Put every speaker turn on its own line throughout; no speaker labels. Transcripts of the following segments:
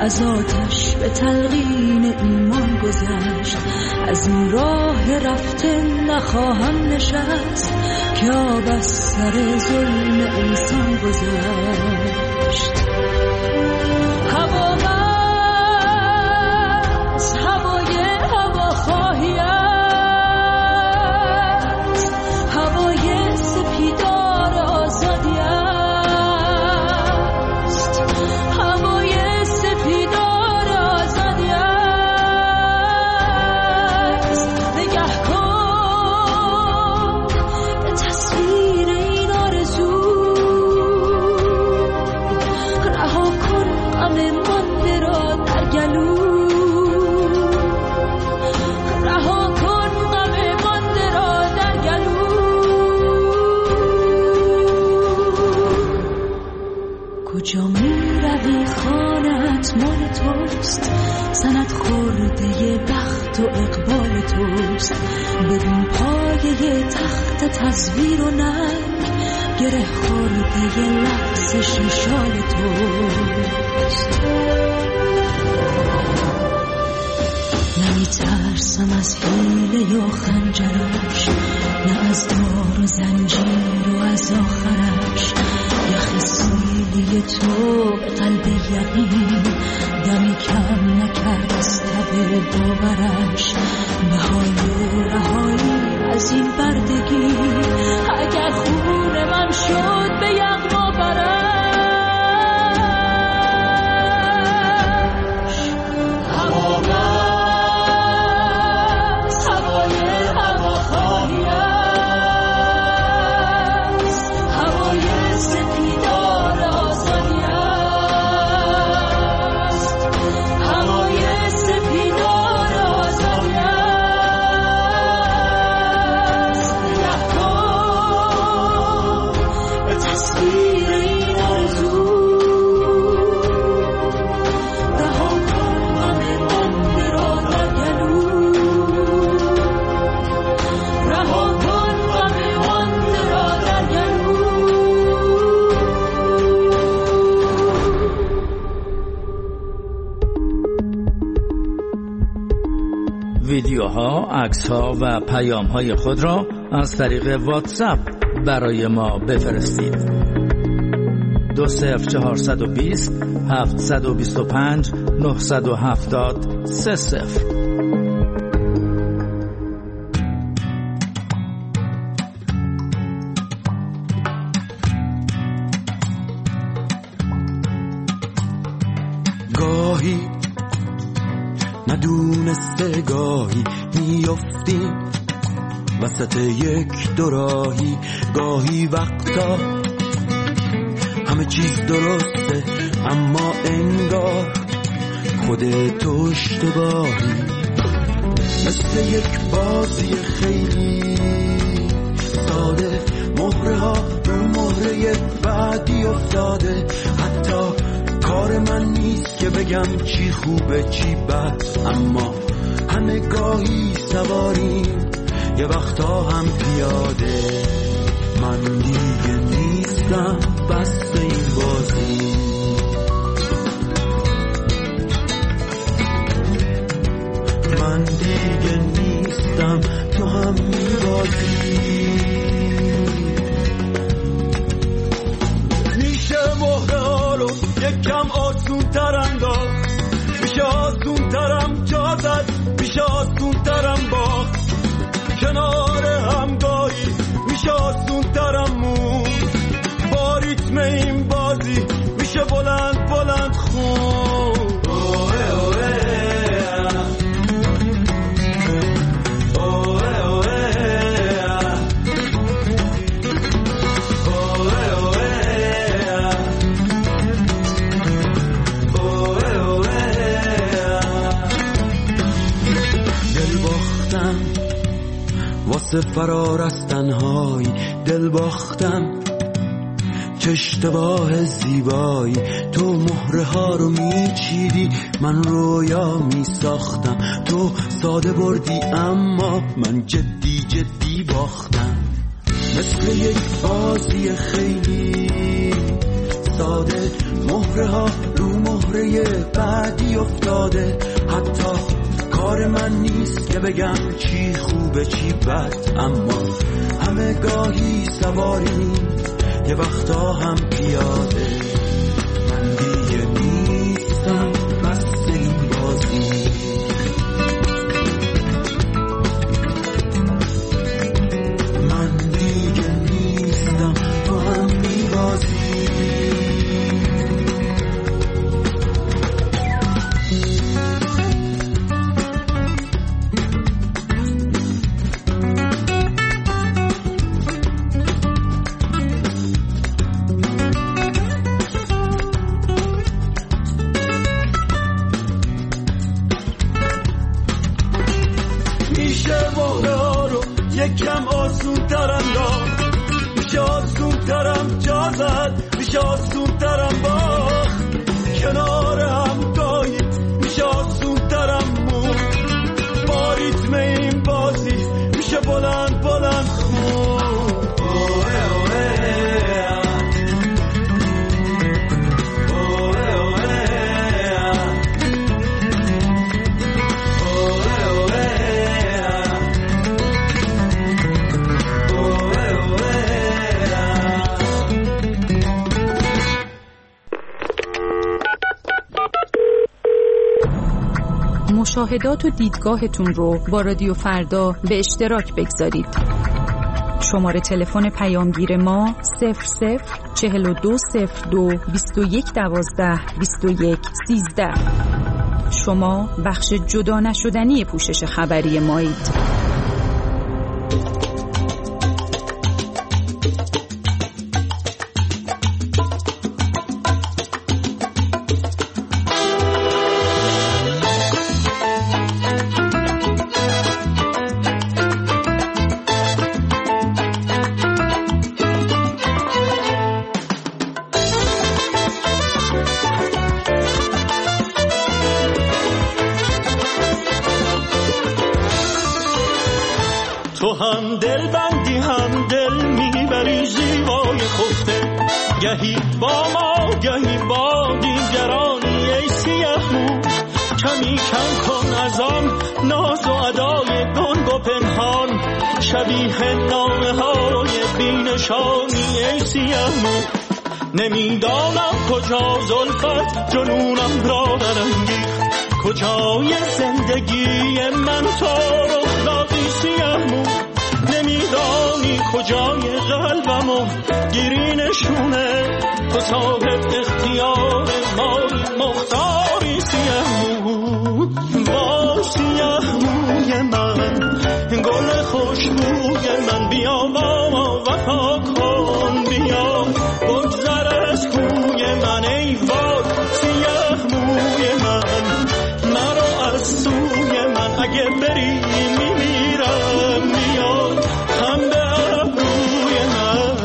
از آتش به تلقین ایمان گذشت. از این راه رفته نخواهم نشست که آب از سر ظلم انسان گذشت. هوا از هوای هواخواهی است، هوای سپیدار آزادی است، هوای سپیدار آزادی است. نگه کن به تصویر این آرزو، رها کن غم مانده را در گلو، رها کن غم مانده را در گلو. کجا می روی خانه‌ات مال توست، سند خورده بخت و اقبال توست. بدون پایه تخت تزویر و ننگ، گره خورده لغزش شال توست. نمی ترسم از حیله و خنجرش، نه از دار و زنجیر و از آخرش. یخ سیلی تو به قلب یقین، دمی کم نکرد از تب باورش. نهای رهایی از این بردگی، اگر خون من شد به یغما برش. هوا از هوای هواخواهی است، هوای سپیدار آزادی است، هوای سپیدار آزادی است. نگه کن به تصویر این آرزو، رها کن غم مانده را در گلو، رها کن غم مانده را در گلو.
ویدیوها، عکس‌ها و پیام‌های خود را از طریق واتساپ برای ما بفرستید. 20420 725 970 30.
گاهی ندونسته گاهی میافتیم وسط یک دوراهی، گاهی وقتا همه چیز درسته اما انگار خودت اشتباهی. مثل یک بازی خیلی ساده، مهره ها رو مهره بعدی افتاده. حتی کار من نیست که بگم چی خوبه چی بد، اما همه گاهی سواریم یه وقتا هم پیاده. من دیگه نیستم بس این بازی، من دیگه نیستم تو هم میبازی. میشه مهره ها رو یکم آسون تر انداخت، میشه آسون ترم جا زد، میشه آسون ترم باخت. کنار همگاهی میشه آسون ترم مون، با ریتم این بازی میشه بلند بلند خون. اوه اوه واسه فرار از تنهایی، دل باختم چه اشتباه زیبایی. تو مهره ها رو میچیدی، من رویا میساختم. تو ساده بردی اما من جدی جدی باختم. مثل یک بازی خیلی ساده، مهره ها رو مهره مهره بعدی افتاده. حتی کار من نیست که بگم چی خوبه چی بد، اما همه گاهی سواریم یه وقتا هم پیاده. من دیگه نیستم بس این بازی، من دیگه نیستم تو هم میبازی. یکم آسون ترم داد، میشه آسون ترم جا زد، میشه آسون ترم باخت، کنار هم گاهی میشه آسون ترم مون، با ریتم این بازی میشه بلند بلند خون.
مشاهدات و دیدگاهتون رو با رادیو فردا به اشتراک بگذارید. شماره تلفن پیامگیر ما 00420221122113. شما بخش جدا نشدنی پوشش خبری مایید.
تو هم دل بندی هم دل میبری زیبای خفته، گهی با ما گهی با دیگرانی. ای سیاه مو کمی کم کن از آن ناز و ادای گنگ و پنهان، شبیه نامه های بینشانی. ای سیاه مو نمیدانم کجا زلفت جنونم را برانگیخت، کجای زندگی من تو رخ دادی سیاه مو. نمیدانی کجای قلبمو گیری نشونه، تو صاحب اختیار مایی مختاری سیاه مو. با سیاه موی من گل خوشبوی من، بیا با ما وفا کن، بیا بگذر از کوی من. ای وای سیاه موی من، مرا از سوی من، اگه بری میمیرم، بیا هم به ابروی من.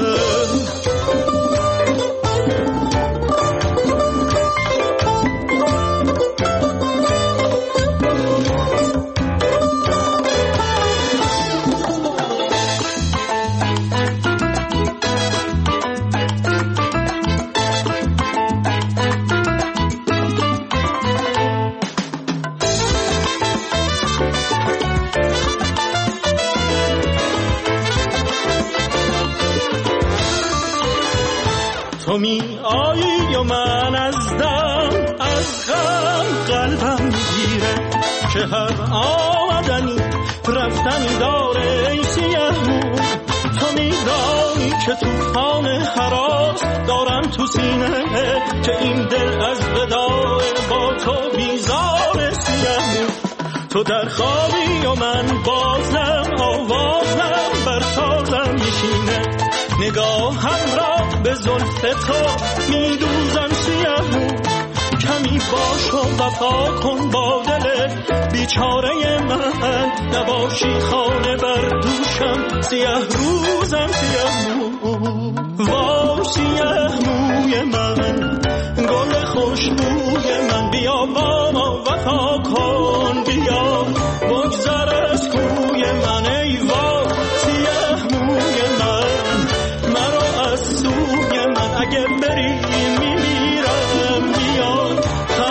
تو می آیی و من از دم از غم قلبم میگیره، که هر آمدنی رفتنی داره. ای سیاه مو تو میدانی که توفان هراس دارم تو سینه، که این دل از وداع با تو بیزار. سیاه مو تو در خوابی و من بازم آوازم بر تازم میشینه، نگاهم را به زلف تو میدوزم سیاه مو. کمی باش و وفا کن با دل بیچاره من، نباشی خانه بر دوشم سیاه روزم سیاه مو. وا سیاه موی من گل خوشبوی من، بیا با ما وفا کن، بیا بگذر از کوی من. ای وا سیاه موی من، مرا از سوی من، اگه بری میمیرم، بیا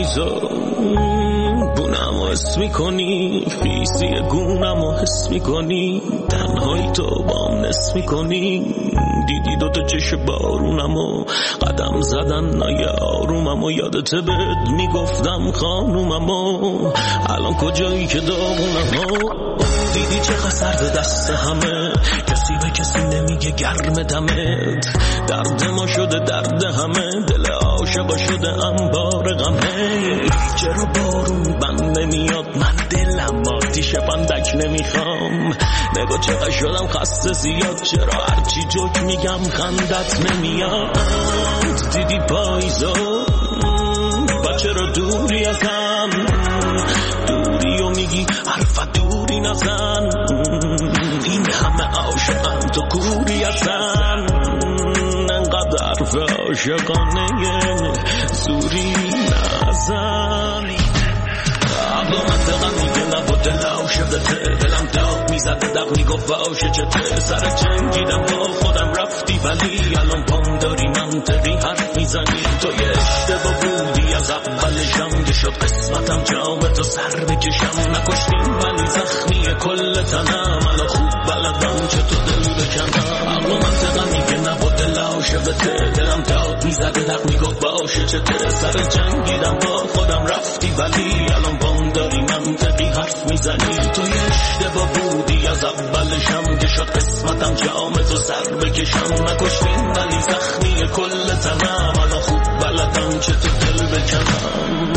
پاییزا گونمو حس میکنی، خیسی گونمو حس میکنی، تنهایی تو بام نس میکنی، دیدی دوتا چش بارونمو قدم زدن نیاروممو، یادت بد میگفتم خانوممو، الان کجایی که داغونمو، دیدی چقدر سرد دست همه، کسی به کسی نمیگه گرم دمت، درد ما شده درد همه، دل عاشقا شده انبار غمه، چرا بارون بند نمیاد، من دلم آتیش بندک نمیخوام، نگاه چقدر شدم خسته زیاد، چرا هرچی جوک میگم خندت نمیاد، دیدی پاییزا و چرا دوری ازم، دوری و میگی حرف دوری نزن، این همه عاشقم تو کوری ازن، انقدر حرف عاشقانه زوری نزن، عقل منطقم میگه نبا دل عاشقته، دلم داغ میزده دق میگفت عاشق چته، سر جنگیدم با خودم رفتی ولی الان پام داری منطقی حرف میزنی، تو یه اشتباه بودی از اولشم که شد قسمتم جام تو سر بکشم، نکشتیم ولی زخمی کل تنم، الان خوب بلدم چه تو دل بکنم، عقل منطقم میگه نبا دل عاشقته، دلم داغ میزده دق میگفت عاشق چته، سر جنگیدم با خودم رفتی ولی الان پام داری منطقی حرف میزنی، تو یه اشتباه بودی از اولشم که شد قسمتم جام تو سر بکشم، نکشتیم ولی زخمی کل تنم، الان خوب بلدم چه تو دل بکنم.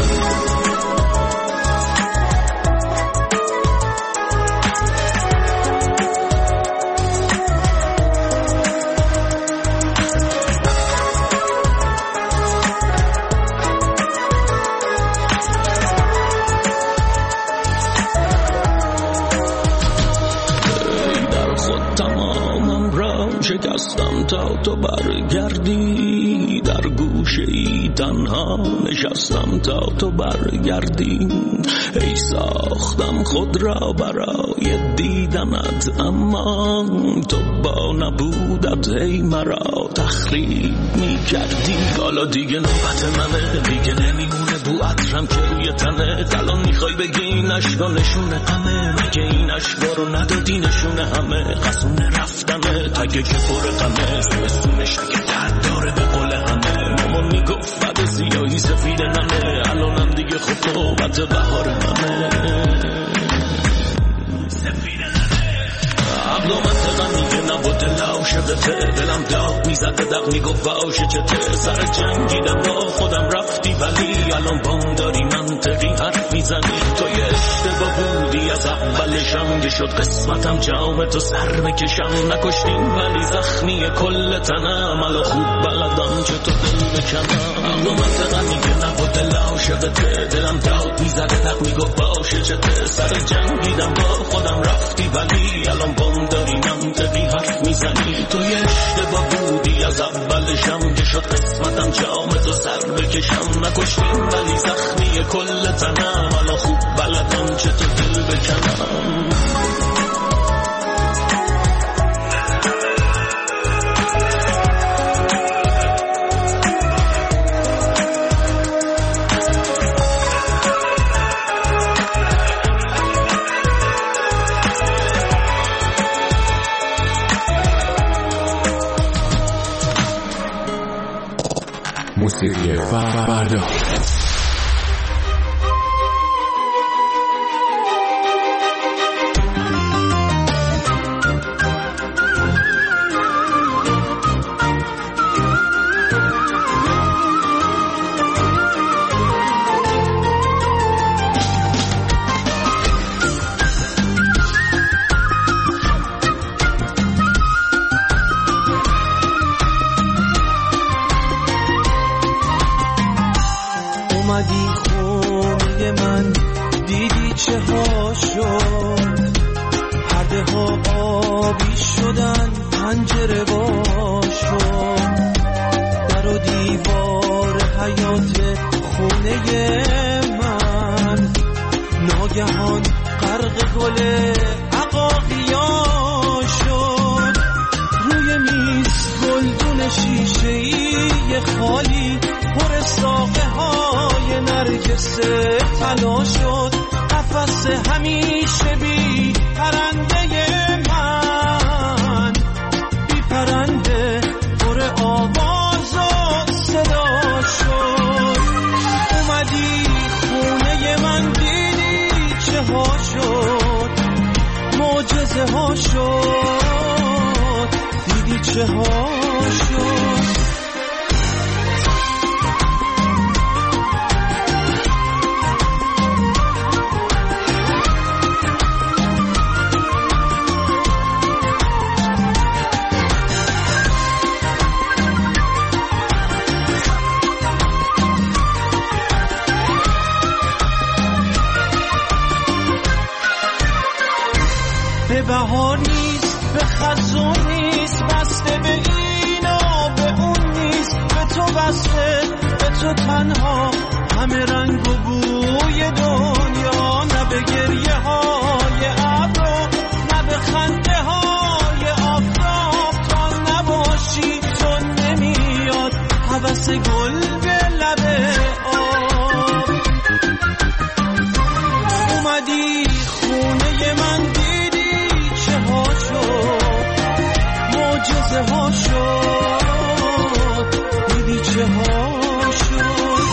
شکستم تا تو برگردی، در گوشه ای تنها نشستم تا تو برگردی، ای ساختم خود را برای دیدنت، اما تو با نبودت ای مرا تخریب میکردی، حالا دیگه نوبت منه، دیگه نمیمونه بو عطرم که روی تنه، الان میخوای بگی این عشقا نشونه غمه، مگه این عشقا رو ندادی نشونه همه، قصونه رفتنه تگه که پر غمه، سمستونش اگه درد داره به قول همه، مامان میگفت بعد سیاهی سفید نمه، الانم دیگه خب نوبت بهار همه، سفید نمه، عقل و منطقم میگه نبا دل عاشقته، دلم داغ میزده دق میگفت عاشق چته، سر جنگیدم با خودم رفتی ولی الان بام داری منطقی حرف میزنی، تو یه اشتباه بودی از اولشم که شد قسمتم جام تو سر بکشم، نکشتیم ولی زخمی کل تنم، الان خوب بلدم چه تو دل بکنم، عقل و منطقم میگه نبا دل عاشقته، دلم داغ میزده دق میگفت عاشق چته، سر جنگیدم با خودم رفتی ولی الان بام داری منطقی حرف میزنی، تو یه اشتباه بودی از اولشم که شد قسمتم جام تو سر بکشم، نکشتیم ولی زخمی کل تنم، الان خوب بلدم چه تو دل بکنم.
موسیقی فردا
اومدی خونه من، دیدی چه ها شد، پرده ها آبی شدن، پنجره وا شد، در و دیوار حیات خونه من ناگهان غرق گل عقاقیا شد، روی میز گلدون شیشه‌ای خالی پر ساقه های نرگس نرگسه طلا شد قفس همیشه بی پرنده من، بی پرنده پر آواز و صدا شد. اومدی خونه من دیدی چه ها شد، معجزه ها شد، دیدی چه ها شد. به بهار نیست، به خزون نیست، بسته به اینا به اون نیست، به تو بسته، به تو تنها، همه رنگ و بوی دنیا، نه به گریه های ابرو، نه به خنده های آفتاب، تا نباشی تو نمیاد هوس گل به لب آب. اومدی خونه من معجزه ها شد، دیدی چه ها شد.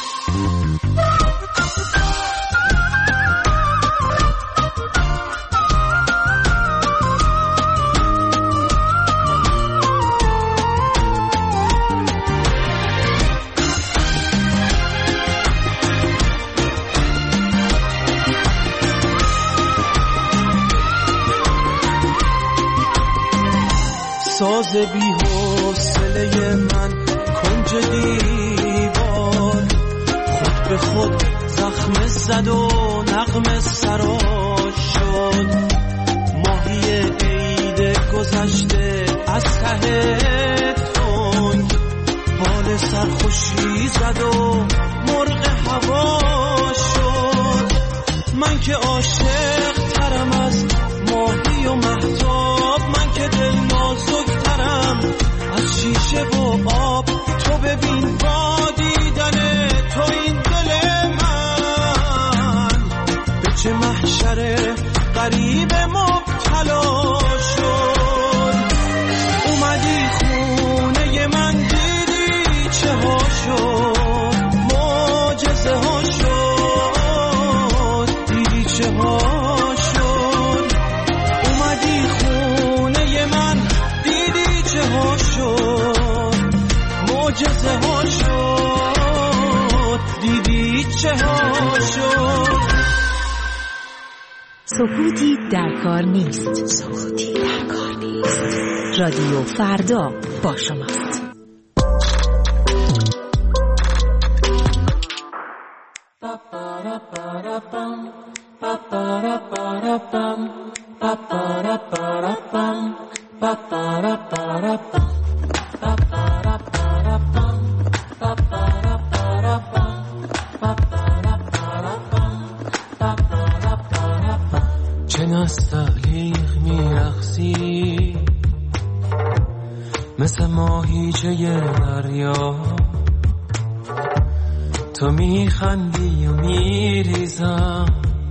ساز بی حوصله من کنج دیوار، خود به خود زخم زد و نغمه سراش شد. ماهی عید گذشته از ته تنگ بال سرخوشی زد و مرغ هوا شد. من که عاشق ترم از ماهی و مهتاب، من که دل نازک ترم از شیشه و آب. تو ببین با دیدن تو این دل من به چه محشر غریب مبتلا شد. اومدی خونه من دیدی چه ها شد، معجزه ها شد، دیدی چه ها شد. اومدی خونه من دیدی چه ها شد، معجزه ها شد، دیدی چه ها شد.
سکوتی در کار نیست، سکوتی در کار نیست. رادیو فردا با شماست.
چه نستعلیق میرقصی مثل ماهیچه دریا، تو میخندی و میریزم،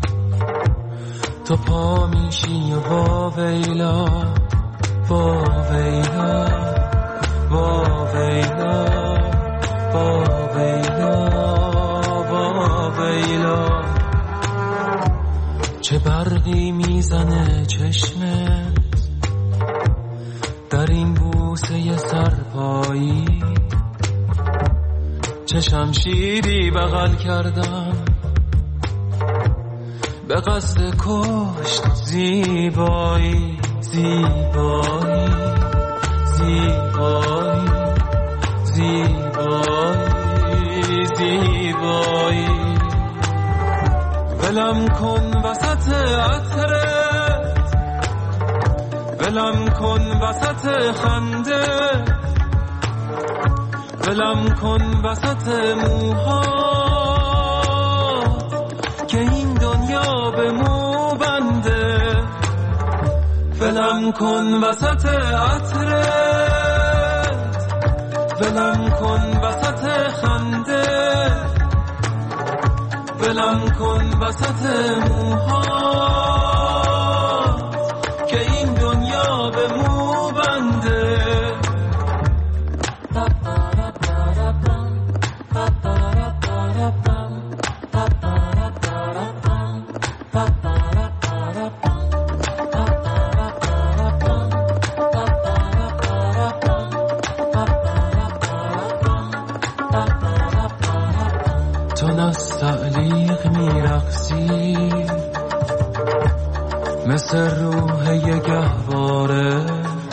تو پا میشی و با ویلا با ویلا با ویلا با ویلا با ویلا. چه برقی میزنه چشمت در این بوسه سرپایی، چه شمشیری بغل کردم به قصد کشت زیبایی زیبایی زیبایی زیبایی زیبایی. ولم کن وسط عطرت، ولم کن وسط خنده، ولم کن وسط موهات که این دنیا به مو بنده. ولم کن وسط عطرت، ولم کن وسط خنده،
ولم کن وسط موهات که این دنیا به مو بنده. تو نستعلیق میرقصی مثل روح یه گهواره،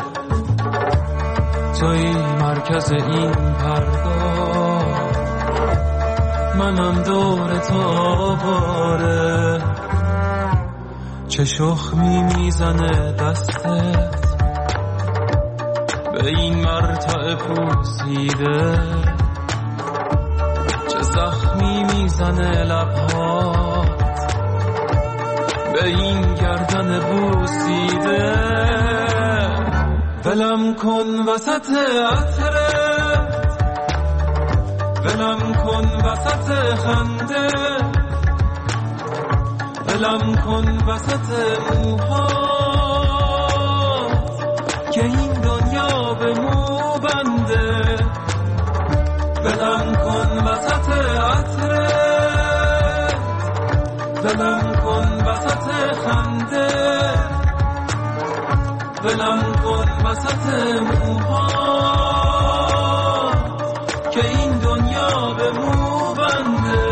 توی مرکز این پرگاه، منم دور تو آواره. چه شخمی میزنه دستت به این مرتع پوسیده، چه زخمی میزنه لبهات به این گردن بوسیده. ولم کن وسط عطرت، ولم کن وسط خنده، ولم کن وسط موهات که این دنیا به مو بنده. ولم کن وسط عطرت، ولم کن وسط خنده، ولم کن وسط موهات که این دنیا به مو بنده.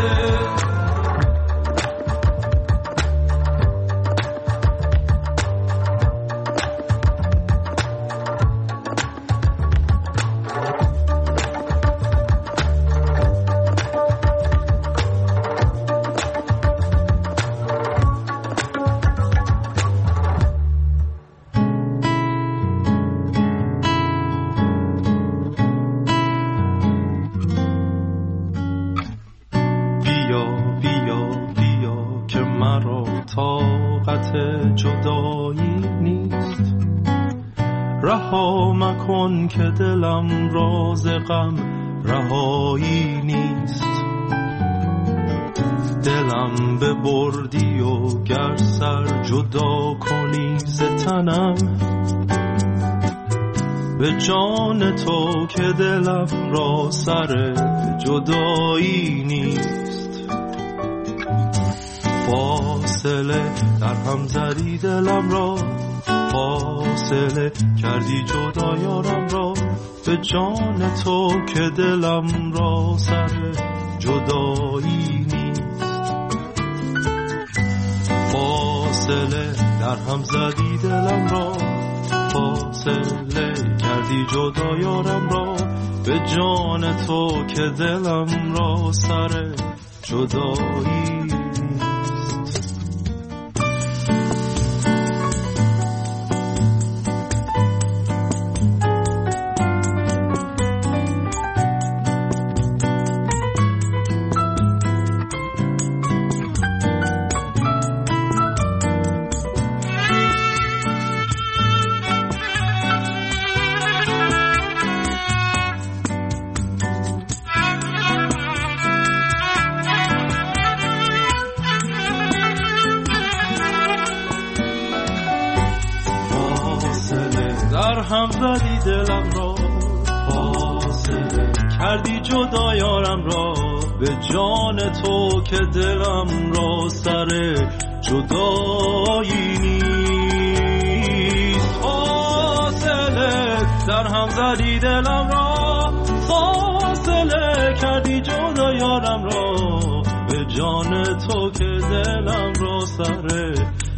رها مکن که دلم راز غم رهایی نیست. دلم ببردی و گر سر جدا کنی ز تنم، به جان تو که دلم را سر جدایی نیست. فاصله در هم زدی دلم را، فاصله کردی جدا یارم را، به جان تو که دلم را سر جدایی نیست. فاصله در هم زدی دلم را، فاصله کردی جدا یارم را، به جان تو که دلم را سر جدایی نیست. هم زدی دلم را، فاصله کردی جدا یارم را، به جان تو که دلم را سر جدایی نیست. فاصله در هم زدی دلم را، فاصله کردی جدا یارم را، به جان تو که دلم را سر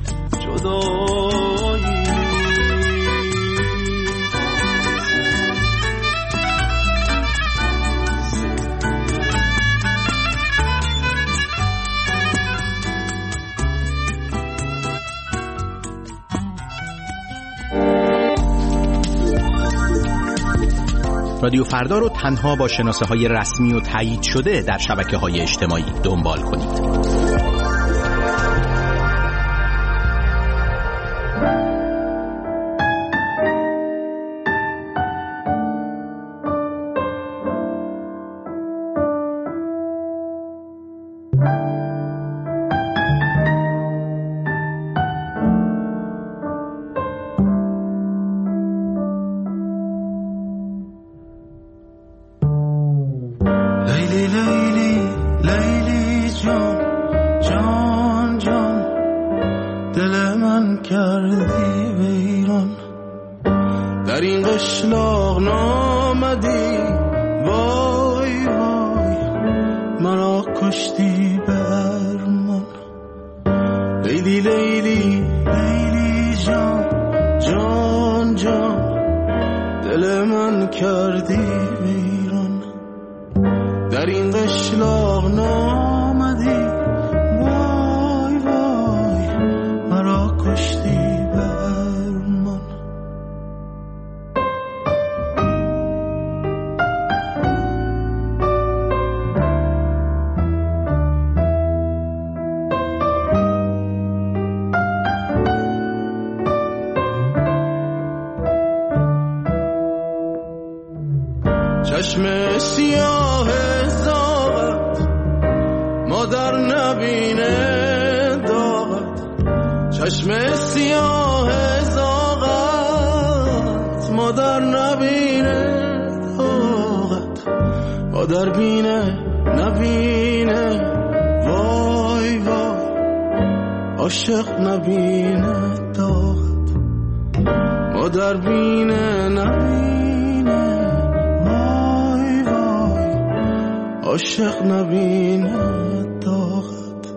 جدایی.
رادیو فردا رو تنها با شناسه‌های رسمی و تایید شده در شبکه‌های اجتماعی دنبال کنید.
به ایران، در این قشلاق نامدی، وای وای مرا کشتی به ارمان. لیلی لیلی لیلی جان جان جان، دل من کردی به ایران، در این قشلاق نامدی، وای وای مرا کشتی به ارمان. چشم سیاه زاغت مادر نبینه داغت، چشم سیاه زاغت مادر نبینه داغت، مادر بینه نبینه، وای وای عاشق نبینه داغت، مادر بینه نبینه، عاشق نبینه داغت.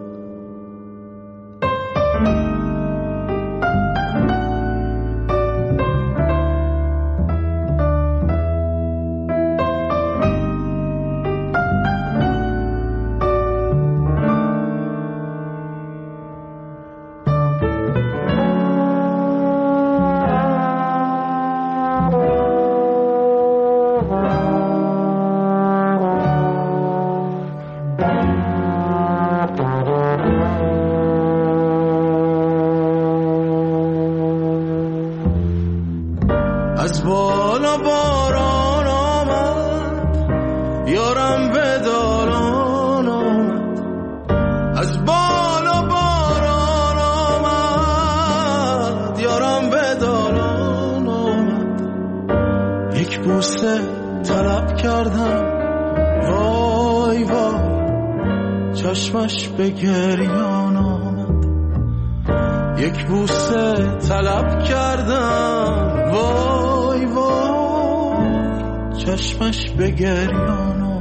از بالا باران آمد یارم به دالان آمد، از بالا باران آمد یارم به دالان آمد. یک بوسه طلب کردم، وای وای چشمش به گریان آمد. یک بوسه طلب کردم، وای وای چشمش به گریان آمد.